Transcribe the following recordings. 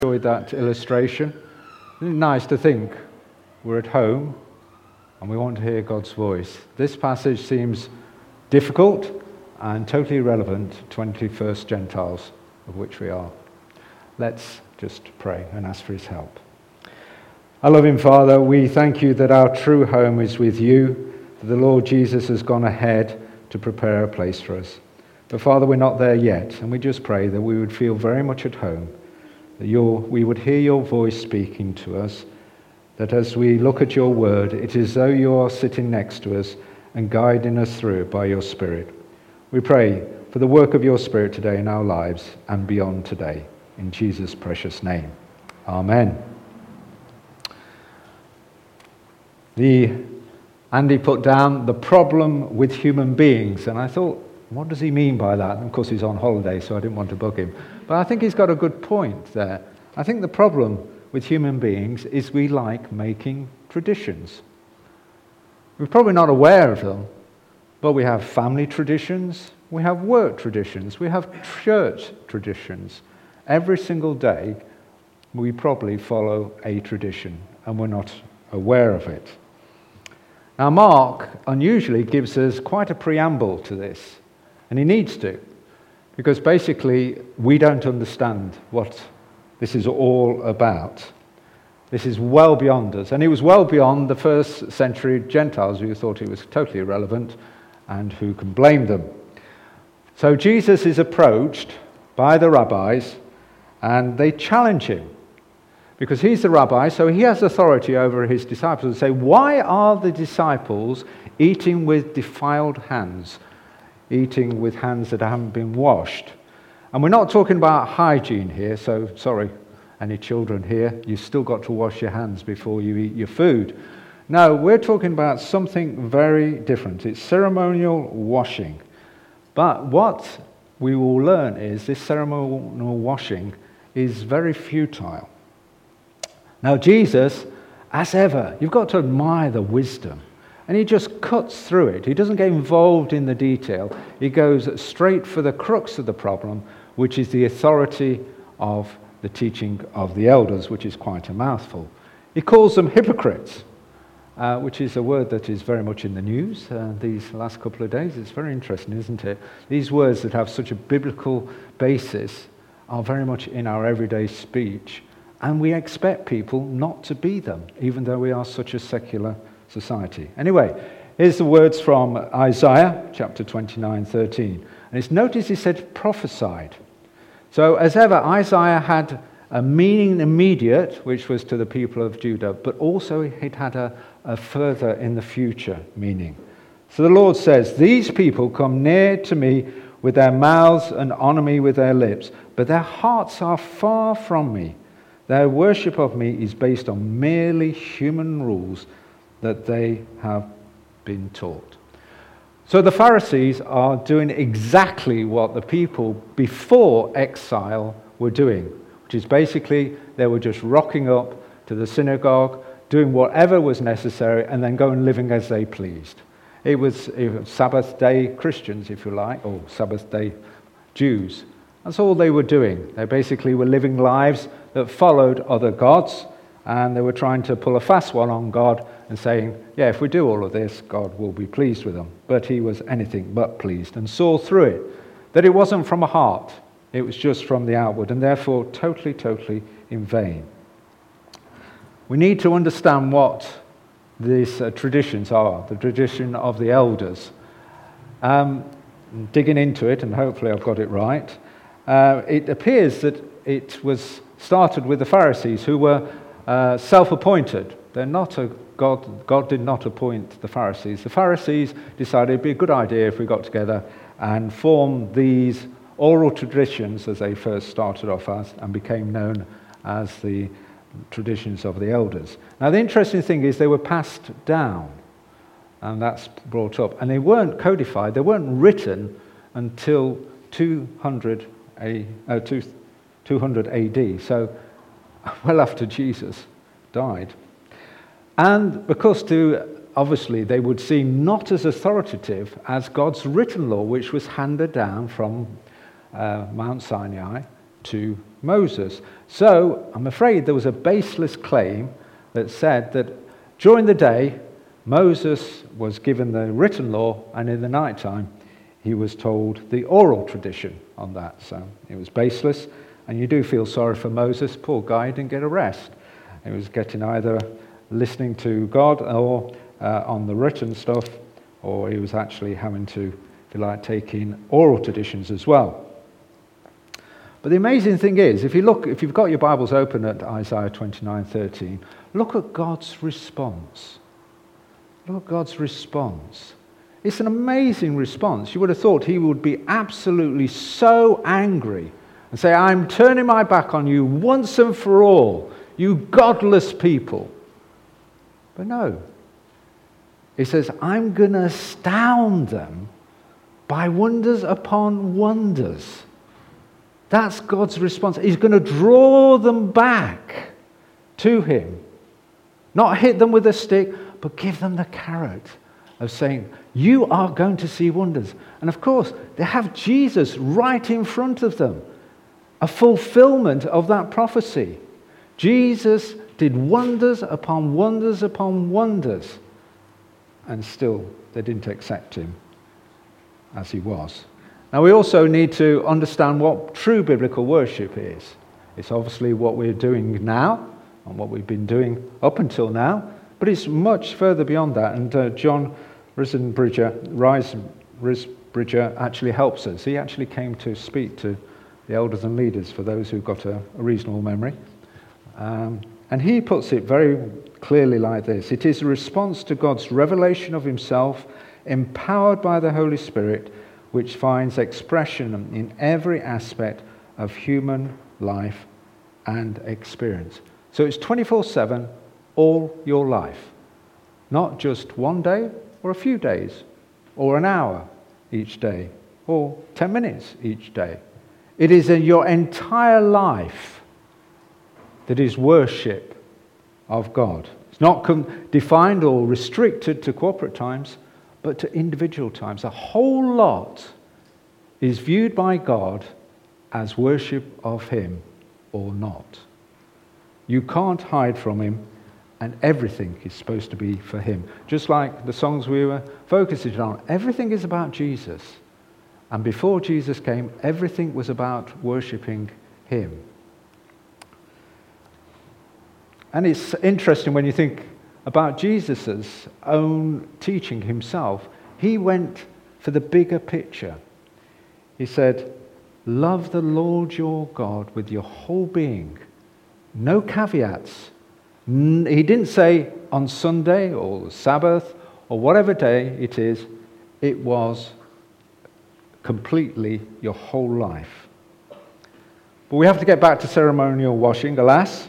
Enjoyed that illustration. Isn't it nice to think we're at home and we want to hear God's voice? This passage seems difficult and totally irrelevant to 21st Gentiles, of which we are. Let's just pray and ask for his help. Our loving Father, we thank you that our true home is with you, that the Lord Jesus has gone ahead to prepare a place for us. But Father, we're not there yet, and we just pray that we would feel very much at home, that we would hear your voice speaking to us, that as we look at your word, it is as though you are sitting next to us and guiding us through it by your Spirit. We pray for the work of your Spirit today in our lives and beyond today. In Jesus' precious name. Amen. Andy put down the problem with human beings, and I thought, what does he mean by that? And of course, he's on holiday, so I didn't want to bug him. But I think he's got a good point there. I think the problem with human beings is we like making traditions. We're probably not aware of them, but we have family traditions, we have work traditions, we have church traditions. Every single day, we probably follow a tradition, and we're not aware of it. Now, Mark unusually gives us quite a preamble to this, and he needs to, because basically we don't understand what this is all about. This is well beyond us, and it was well beyond the first century Gentiles who thought it was totally irrelevant, and who can blame them. So Jesus is approached by the rabbis, and they challenge him, because he's the rabbi, so he has authority over his disciples, and say, why are the disciples eating with defiled hands, eating with hands that haven't been washed? And we're not talking about hygiene here, so sorry, any children here, you've still got to wash your hands before you eat your food. No, we're talking about something very different. It's ceremonial washing. But what we will learn is this ceremonial washing is very futile. Now, Jesus, as ever, you've got to admire the wisdom. And he just cuts through it. He doesn't get involved in the detail. He goes straight for the crux of the problem, which is the authority of the teaching of the elders, which is quite a mouthful. He calls them hypocrites, which is a word that is very much in the news these last couple of days. It's very interesting, isn't it? These words that have such a biblical basis are very much in our everyday speech. And we expect people not to be them, even though we are such a secular society. Anyway, here's the words from Isaiah, chapter 29:13. And notice he said prophesied. So as ever, Isaiah had a meaning immediate, which was to the people of Judah, but also it had a further in the future meaning. So the Lord says, these people come near to me with their mouths and honor me with their lips, but their hearts are far from me. Their worship of me is based on merely human rules that they have been taught. So the Pharisees are doing exactly what the people before exile were doing, which is basically they were just rocking up to the synagogue, doing whatever was necessary, and then going living as they pleased. It was Sabbath day Christians, if you like, or Sabbath day Jews. That's all they were doing. They basically were living lives that followed other gods, and they were trying to pull a fast one on God and saying, yeah, if we do all of this, God will be pleased with them. But he was anything but pleased and saw through it that it wasn't from a heart, it was just from the outward, and therefore totally in vain. We need to understand what these traditions are, the tradition of the elders. Digging into it, and hopefully I've got it right, it appears that it was started with the Pharisees, who were self-appointed. They're not a God. God did not appoint the Pharisees. The Pharisees decided it'd be a good idea if we got together and formed these oral traditions, as they first started off as, and became known as the traditions of the elders. Now, the interesting thing is they were passed down, and that's brought up. And they weren't codified. They weren't written until 200 AD, so well after Jesus died. And because obviously they would seem not as authoritative as God's written law, which was handed down from Mount Sinai to Moses. So I'm afraid there was a baseless claim that said that during the day, Moses was given the written law, and in the night time, he was told the oral tradition on that. So it was baseless, and you do feel sorry for Moses. Poor guy, he didn't get a rest. He was getting either listening to God or on the written stuff, or he was actually having to, if you like, take in oral traditions as well. But the amazing thing is, if you've got your Bibles open at Isaiah 29:13, look at God's response. Look at God's response. It's an amazing response. You would have thought he would be absolutely so angry and say, I'm turning my back on you once and for all, you godless people. But no. He says, I'm going to astound them by wonders upon wonders. That's God's response. He's going to draw them back to him. Not hit them with a stick, but give them the carrot of saying, you are going to see wonders. And of course, they have Jesus right in front of them. A fulfillment of that prophecy. Jesus did wonders upon wonders upon wonders. And still, they didn't accept him as he was. Now, we also need to understand what true biblical worship is. It's obviously what we're doing now and what we've been doing up until now, but it's much further beyond that. And John Risbridger actually helps us. He actually came to speak to the elders and leaders, for those who've got a reasonable memory. And he puts it very clearly like this. It is a response to God's revelation of himself, empowered by the Holy Spirit, which finds expression in every aspect of human life and experience. So it's 24/7, all your life. Not just one day or a few days or an hour each day or 10 minutes each day. It is in your entire life that is worship of God. It's not defined or restricted to corporate times, but to individual times. A whole lot is viewed by God as worship of him or not. You can't hide from him, and everything is supposed to be for him. Just like the songs we were focusing on, everything is about Jesus. And before Jesus came, everything was about worshipping him. And it's interesting when you think about Jesus' own teaching himself. He went for the bigger picture. He said, love the Lord your God with your whole being. No caveats. He didn't say on Sunday or Sabbath or whatever day it is. It was completely your whole life. But we have to get back to ceremonial washing, alas.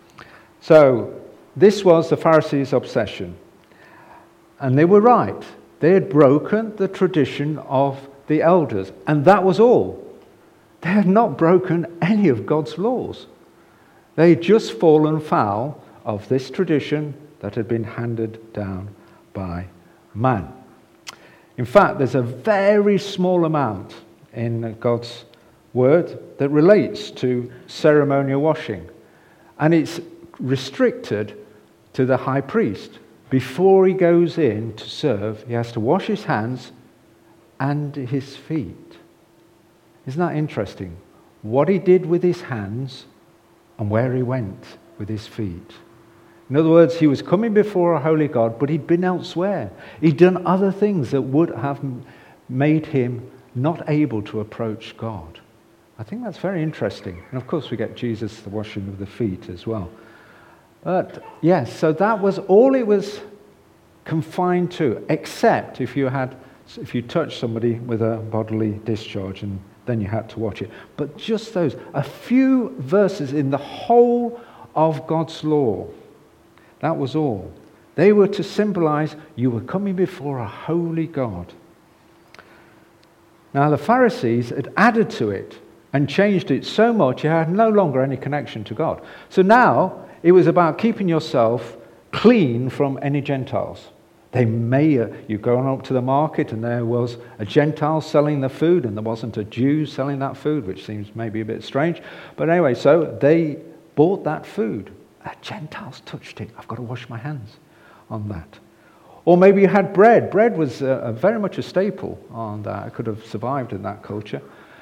So this was the Pharisees' obsession. And they were right. They had broken the tradition of the elders. And that was all. They had not broken any of God's laws. They had just fallen foul of this tradition that had been handed down by man. In fact, there's a very small amount in God's word that relates to ceremonial washing. And it's restricted to the high priest. Before he goes in to serve, he has to wash his hands and his feet. Isn't that interesting? What he did with his hands and where he went with his feet. In other words, he was coming before a holy God, but he'd been elsewhere. He'd done other things that would have made him not able to approach God. I think that's very interesting. And of course we get Jesus, the washing of the feet as well. But yes, so that was all it was confined to, except if you touched somebody with a bodily discharge, and then you had to watch it. But just those, a few verses in the whole of God's law. That was all. They were to symbolize you were coming before a holy God. Now the Pharisees had added to it and changed it so much it had no longer any connection to God. So now it was about keeping yourself clean from any Gentiles. You go on up to the market and there was a Gentile selling the food and there wasn't a Jew selling that food, which seems maybe a bit strange. But anyway, so they bought that food. Gentiles touched it. I've got to wash my hands on that. Or maybe you had bread. Bread was very much a staple on that. It could have survived in that culture.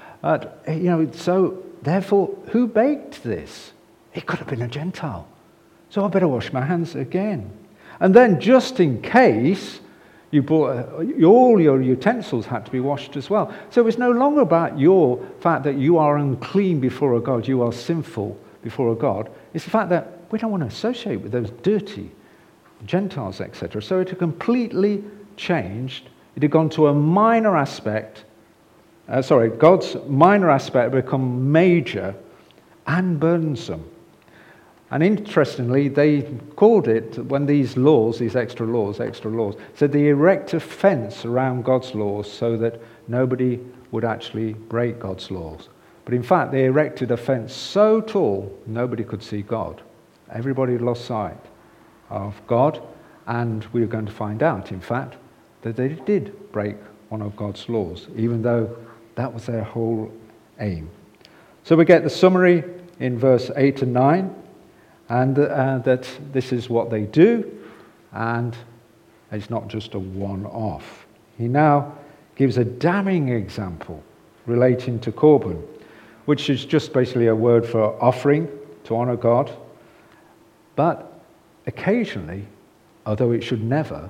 So therefore, who baked this? It could have been a Gentile. So I better wash my hands again. And then just in case, you bought all your utensils had to be washed as well. So it's no longer about your fact that you are unclean before a God, you are sinful before a God. It's the fact that we don't want to associate with those dirty Gentiles, etc. So it had completely changed. It had gone to a minor aspect. God's minor aspect had become major and burdensome. And interestingly, they called it, when these laws, these extra laws, said they erect a fence around God's laws so that nobody would actually break God's laws. But in fact, they erected a fence so tall, nobody could see God. Everybody lost sight of God, and we were going to find out, in fact, that they did break one of God's laws, even though that was their whole aim. So we get the summary in verse 8 and 9. And that this is what they do, and it's not just a one-off. He now gives a damning example relating to Korban, which is just basically a word for offering to honor God. But occasionally, although it should never,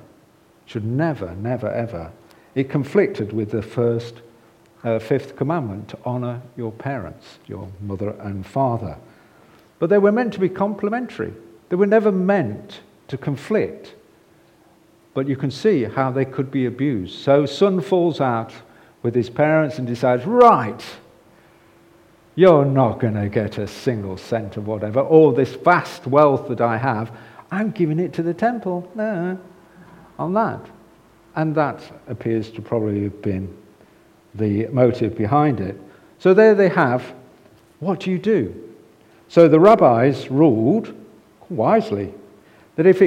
ever, it conflicted with the fifth commandment to honor your parents, your mother and father. But they were meant to be complementary. They were never meant to conflict. But you can see how they could be abused. So son falls out with his parents and decides, right, you're not going to get a single cent of whatever. All this vast wealth that I have, I'm giving it to the temple. No, on that. And that appears to probably have been the motive behind it. So there they have, what do you do? So the rabbis ruled, wisely, that if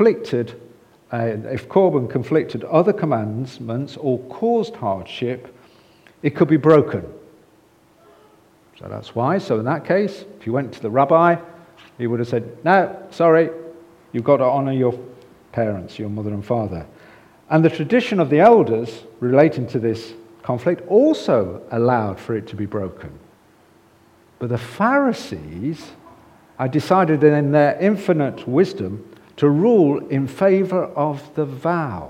Korban conflicted other commandments or caused hardship, it could be broken. So that's why. So in that case, if you went to the rabbi, he would have said, no, sorry, you've got to honor your parents, your mother and father. And the tradition of the elders relating to this conflict also allowed for it to be broken. But the Pharisees had decided in their infinite wisdom to rule in favor of the vow.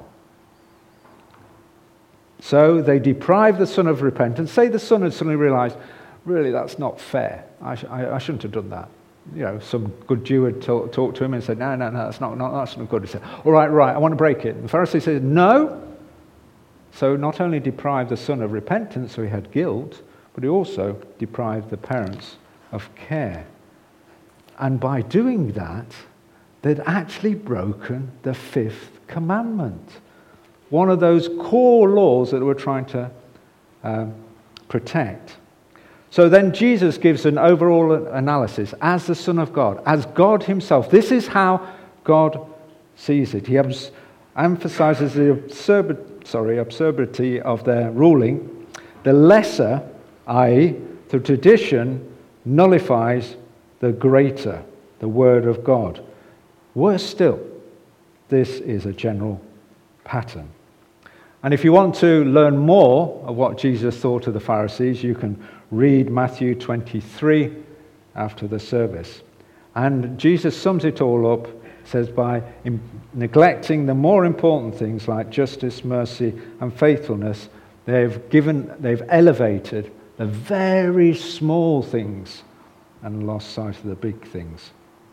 So they deprived the son of repentance. Say the son had suddenly realized, really, that's not fair. I shouldn't have done that. Some good Jew had talked to him and said, no, that's not good. He said, all right, I want to break it. And the Pharisee said, no. So not only deprived the son of repentance, so he had guilt, but he also deprived the parents of care. And by doing that, they'd actually broken the fifth commandment, one of those core laws that they were trying to protect. So then Jesus gives an overall analysis as the Son of God, as God himself. This is how God sees it. He emphasizes the absurdity of their ruling. The lesser, i.e., the tradition, nullifies the greater, the Word of God. Worse still, this is a general pattern. And if you want to learn more of what Jesus thought of the Pharisees, you can read Matthew 23 after the service. And Jesus sums it all up, says, by neglecting the more important things like justice, mercy, and faithfulness, they've elevated the very small things and lost sight of the big things.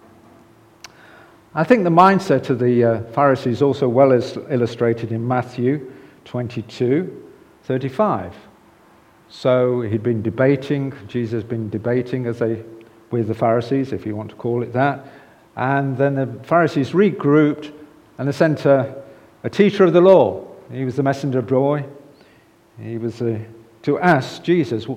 I think the mindset of the Pharisees also well is illustrated in Matthew 22:35. So he'd been debating, Jesus had been debating with the Pharisees, if you want to call it that. And then the Pharisees regrouped and they sent a teacher of the law. He was the messenger boy. He was to ask Jesus,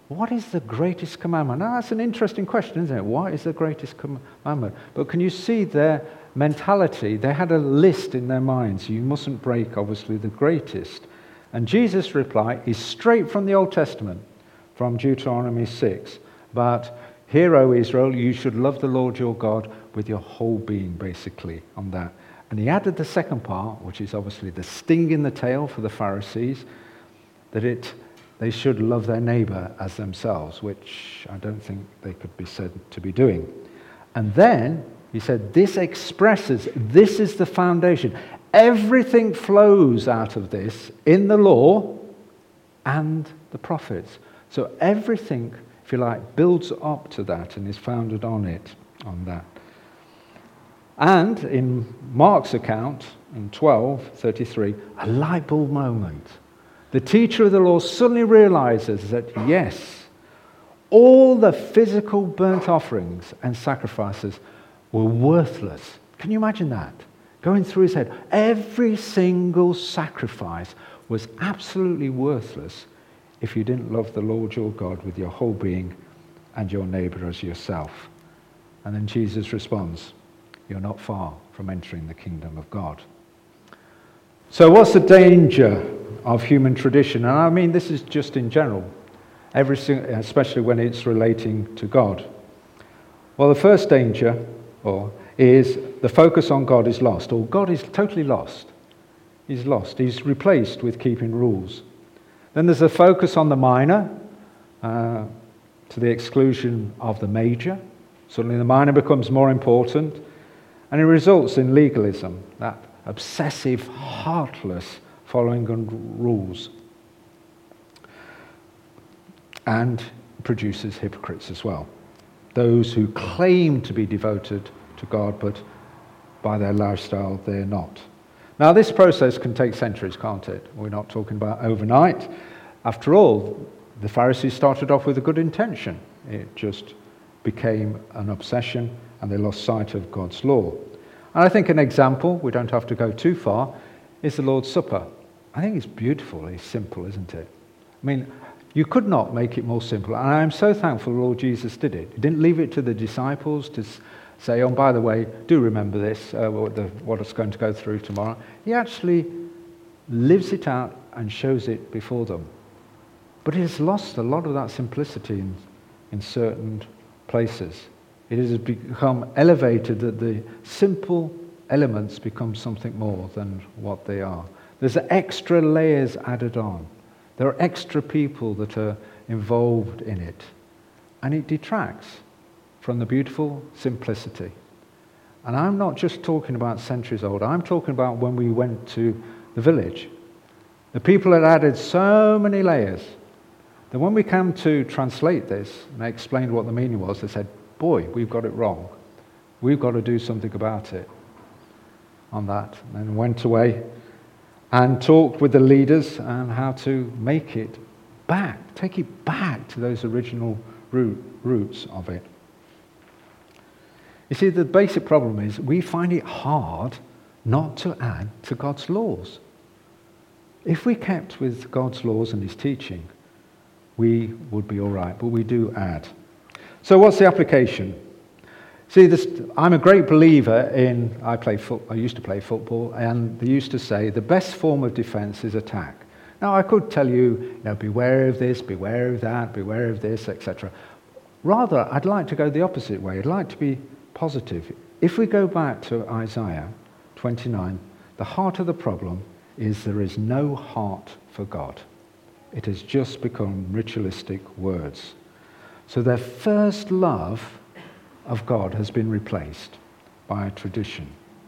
what is the greatest commandment? Now, that's an interesting question, isn't it? What is the greatest commandment? But can you see their mentality? They had a list in their minds. You mustn't break, obviously, the greatest. And Jesus' reply is straight from the Old Testament, from Deuteronomy 6. But hear, O Israel, you should love the Lord your God with your whole being, basically, on that. And he added the second part, which is obviously the sting in the tail for the Pharisees, that they should love their neighbor as themselves, which I don't think they could be said to be doing. And then he said, this is the foundation. Everything flows out of this in the law and the prophets. So everything, if you like, builds up to that and is founded on it, on that. And in Mark's account, in 12:33, a light bulb moment. The teacher of the law suddenly realizes that, yes, all the physical burnt offerings and sacrifices were worthless. Can you imagine that? Going through his head. Every single sacrifice was absolutely worthless if you didn't love the Lord your God with your whole being and your neighbor as yourself. And then Jesus responds, you're not far from entering the kingdom of God. So what's the danger of human tradition? And I mean, this is just in general, especially when it's relating to God. Well, the first danger is the focus on God is lost, or God is totally lost. He's lost. He's replaced with keeping rules. Then there's a focus on the minor to the exclusion of the major. Suddenly the minor becomes more important, and it results in legalism, that obsessive, heartless following of rules, and produces hypocrites as well. Those who claim to be devoted to God, but by their lifestyle, they're not. Now, this process can take centuries, can't it? We're not talking about overnight. After all, the Pharisees started off with a good intention. It just became an obsession, and they lost sight of God's law. And I think an example, we don't have to go too far, is the Lord's Supper. I think it's beautiful. It's simple, isn't it? I mean, you could not make it more simple. And I'm so thankful the Lord Jesus did it. He didn't leave it to the disciples to say, oh, by the way, do remember this, what it's going to go through tomorrow. He actually lives it out and shows it before them. But it has lost a lot of that simplicity in certain places. It has become elevated that the simple elements become something more than what they are. There's extra layers added on. There are extra people that are involved in it. And it detracts from the beautiful simplicity. And I'm not just talking about centuries old. I'm talking about when we went to the village. The people had added so many layers that when we came to translate this, and I explained what the meaning was, they said, boy, we've got it wrong. We've got to do something about it on that. And then went away and talked with the leaders on how to make it back, take it back to those original roots of it. You see, the basic problem is we find it hard not to add to God's laws. If we kept with God's laws and his teaching, we would be all right, but we do add. So what's the application? See, I'm a great believer in, I used to play football, and they used to say the best form of defense is attack. Now, I could tell you, beware of this, beware of that, beware of this, etc. Rather, I'd like to go the opposite way. I'd like to be positive. If we go back to Isaiah 29, the heart of the problem is there is no heart for God. It has just become ritualistic words. So their first love of God has been replaced by a tradition.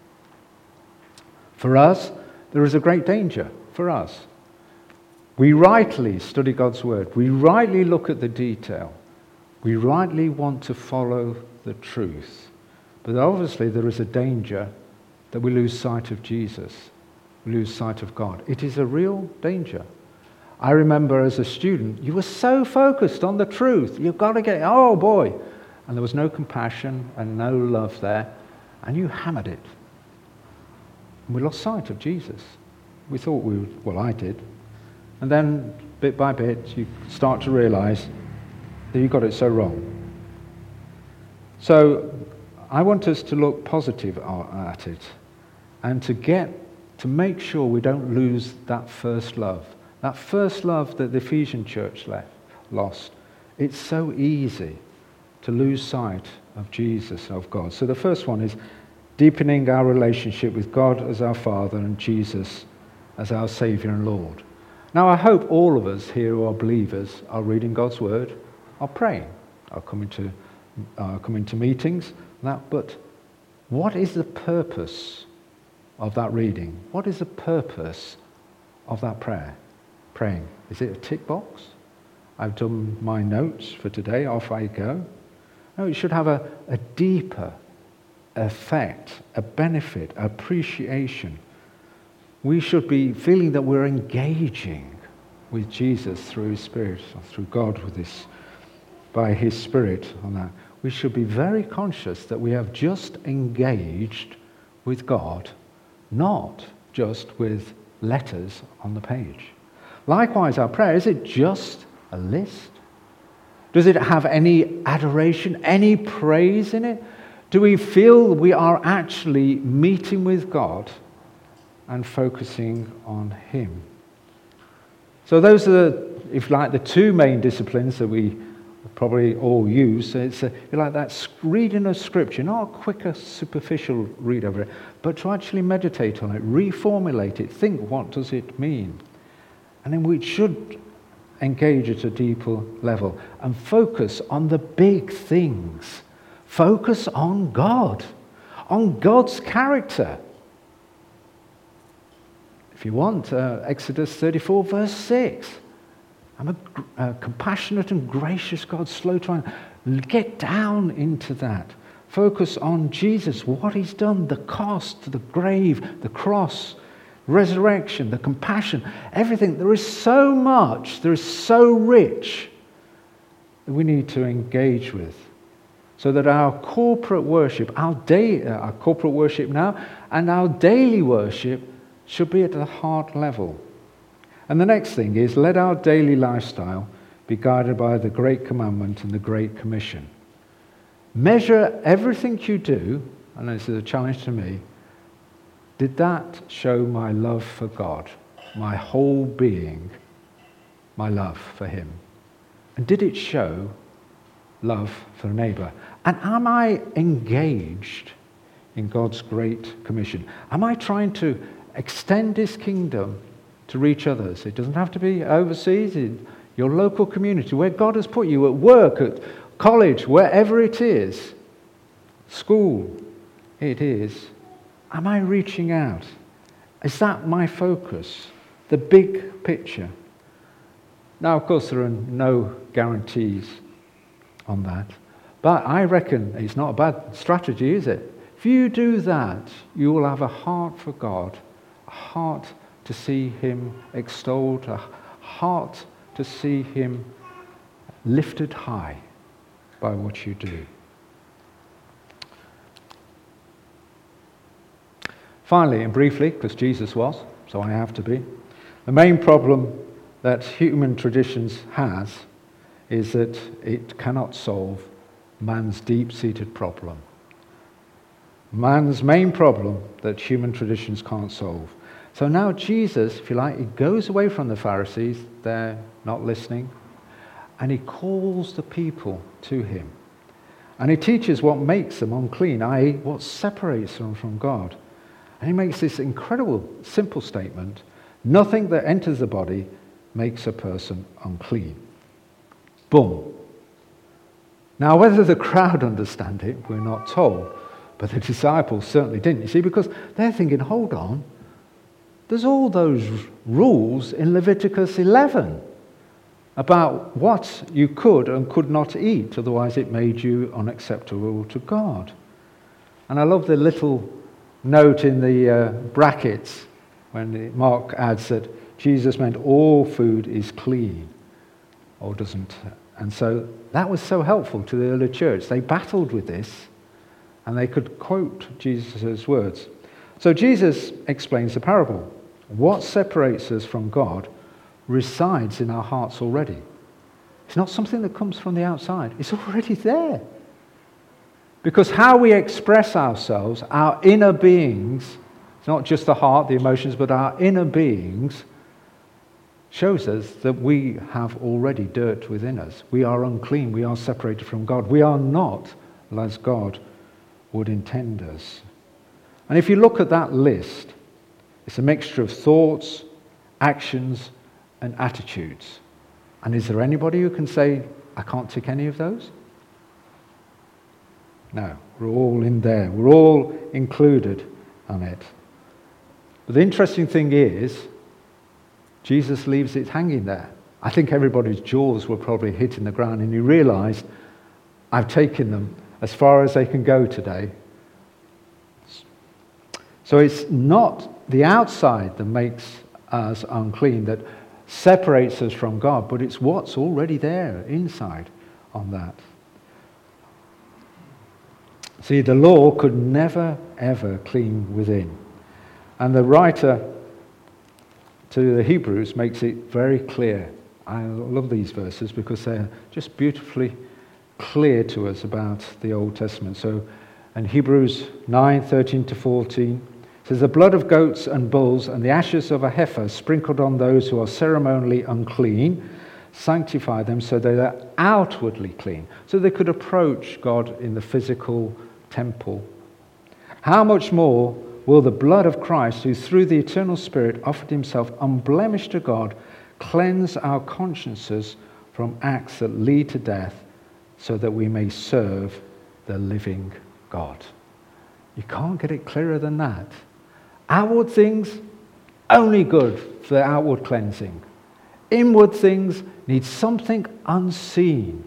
For us, there is a great danger for us. We rightly study God's word. We rightly look at the detail. We rightly want to follow the truth. But obviously there is a danger that we lose sight of Jesus. We lose sight of God. It is a real danger. I remember as a student, you were so focused on the truth. You've got to get, oh boy. And there was no compassion and no love there. And you hammered it. And we lost sight of Jesus. We thought we would, well, I did. And then bit by bit, you start to realize that you got it so wrong. So I want us to look positive at it and to make sure we don't lose that first love. That first love that the Ephesian church lost. It's so easy to lose sight of Jesus, of God. So the first one is deepening our relationship with God as our Father and Jesus as our Saviour and Lord. Now I hope all of us here who are believers are reading God's Word, are praying, are coming to meetings, but what is the purpose of that reading? What is the purpose of that praying? Is it a tick box? I've done my notes for today, off I go. No, it should have a deeper effect, a benefit, appreciation. We should be feeling that we're engaging with Jesus through His Spirit, or through God with this, by His Spirit on that. We should be very conscious that we have just engaged with God, not just with letters on the page. Likewise, our prayer, is it just a list? Does it have any adoration, any praise in it? Do we feel we are actually meeting with God and focusing on Him? So those are, if you like, the two main disciplines that we probably all use. It's like that reading of Scripture, not a quicker, superficial read over it, but to actually meditate on it, reformulate it, think, what does it mean? And then we should engage at a deeper level and focus on the big things. Focus on God, on God's character. If you want, Exodus 34 verse 6. I'm a compassionate and gracious God, slow to anger. Get down into that. Focus on Jesus, what He's done, the cost, the grave, the cross, resurrection, the compassion, everything. There is so much, there is so rich that we need to engage with, so that our corporate worship, our corporate worship now, and our daily worship should be at the heart level. And the next thing is, let our daily lifestyle be guided by the Great Commandment and the Great Commission. Measure everything you do, and this is a challenge to me, did that show my love for God, my whole being, my love for Him? And did it show love for a neighbour? And am I engaged in God's Great Commission? Am I trying to extend His kingdom to reach others? It doesn't have to be overseas, in your local community, where God has put you, at work, at college, wherever it is, school, it is. Am I reaching out? Is that my focus? The big picture? Now, of course, there are no guarantees on that. But I reckon it's not a bad strategy, is it? If you do that, you will have a heart for God, a heart to see Him extolled, a heart to see Him lifted high by what you do. Finally, and briefly, because Jesus was, so I have to be, the main problem that human traditions has is that it cannot solve man's deep-seated problem. Man's main problem that human traditions can't solve. So now Jesus, if you like, he goes away from the Pharisees, they're not listening, and he calls the people to him. And he teaches what makes them unclean, i.e. what separates them from God. And he makes this incredible, simple statement: nothing that enters the body makes a person unclean. Boom. Now, whether the crowd understand it, we're not told, but the disciples certainly didn't. You see, because they're thinking, hold on, there's all those rules in Leviticus 11 about what you could and could not eat, otherwise it made you unacceptable to God. And I love the little note in the brackets when Mark adds that Jesus meant all food is clean, or doesn't. And so that was so helpful to the early church. They battled with this, and they could quote Jesus' words. So Jesus explains the parable. What separates us from God resides in our hearts already. It's not something that comes from the outside. It's already there. Because how we express ourselves, our inner beings, it's not just the heart, the emotions, but our inner beings, shows us that we have already dirt within us. We are unclean. We are separated from God. We are not as God would intend us. And if you look at that list, it's a mixture of thoughts, actions, and attitudes. And is there anybody who can say, I can't tick any of those? No, we're all in there. We're all included on it. But the interesting thing is, Jesus leaves it hanging there. I think everybody's jaws were probably hitting the ground, and he realized, I've taken them as far as they can go today. So it's not the outside that makes us unclean, that separates us from God, but it's what's already there inside on that. See, the law could never, ever clean within. And the writer to the Hebrews makes it very clear. I love these verses because they're just beautifully clear to us about the Old Testament. So in Hebrews 9:13-14, it says, the blood of goats and bulls and the ashes of a heifer sprinkled on those who are ceremonially unclean sanctify them so they are outwardly clean, so they could approach God in the physical temple. How much more will the blood of Christ, who through the eternal Spirit offered himself unblemished to God, cleanse our consciences from acts that lead to death, so that we may serve the living God? You can't get it clearer than that. Outward things, only good for outward cleansing. Inward things need something unseen.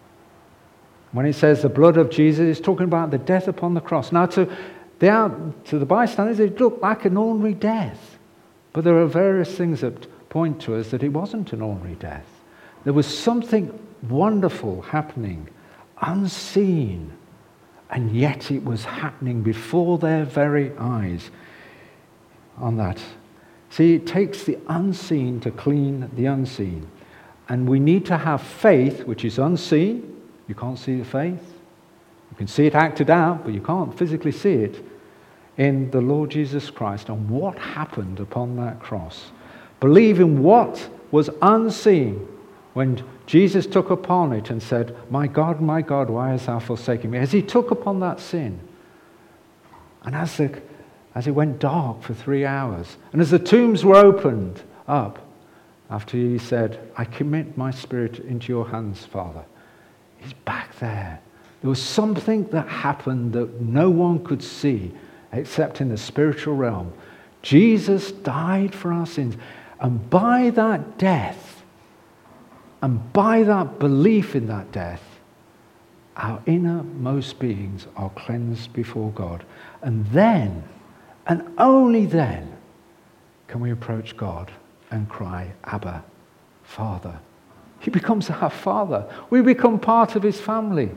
When it says the blood of Jesus, it's talking about the death upon the cross. Now, to the bystanders, it looked like an ordinary death. But there are various things that point to us that it wasn't an ordinary death. There was something wonderful happening, unseen, and yet it was happening before their very eyes on that. See, it takes the unseen to clean the unseen. And we need to have faith, which is unseen. You can't see the faith. You can see it acted out, but you can't physically see it, in the Lord Jesus Christ and what happened upon that cross. Believe in what was unseen when Jesus took upon it and said, my God, why hast thou forsaken me? As he took upon that sin, and as it went dark for 3 hours, and as the tombs were opened up, after he said, I commit my spirit into your hands, Father, he's back there. There was something that happened that no one could see except in the spiritual realm. Jesus died for our sins, and by that death, and by that belief in that death, our innermost beings are cleansed before God. And then, and only then, can we approach God and cry, Abba, Father. He becomes our Father. We become part of his family.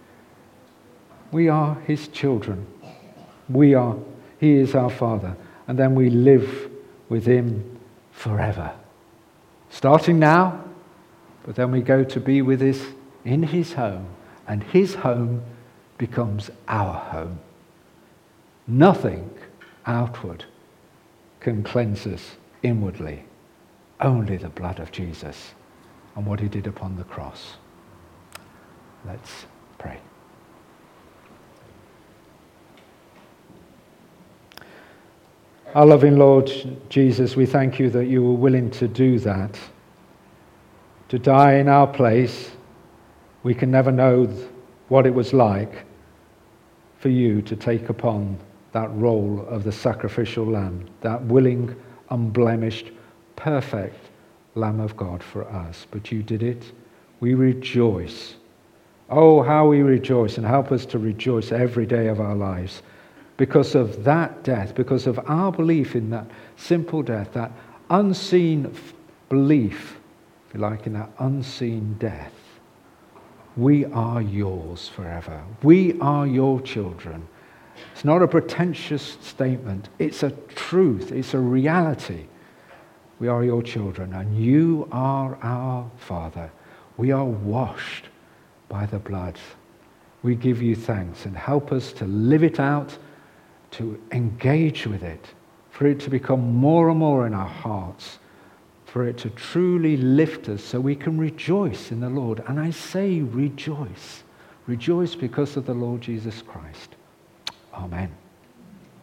We are his children. He is our Father. And then we live with him forever. Starting now, but then we go to be with us in his home, and his home becomes our home. Nothing outward can cleanse us inwardly. Only the blood of Jesus and what he did upon the cross. Let's pray. Our loving Lord Jesus, we thank you that you were willing to do that, to die in our place. We can never know what it was like for you to take upon that role of the sacrificial lamb, that willing, unblemished, perfect Lamb of God for us. But you did it. We rejoice. Oh, how we rejoice, and help us to rejoice every day of our lives because of that death, because of our belief in that simple death, that unseen belief, if you like, in that unseen death. We are yours forever. We are your children. It's not a pretentious statement. It's a truth. It's a reality. We are your children, and you are our Father. We are washed by the blood. We give you thanks, and help us to live it out, to engage with it, for it to become more and more in our hearts, for it to truly lift us so we can rejoice in the Lord. And I say rejoice. Rejoice because of the Lord Jesus Christ. Amen.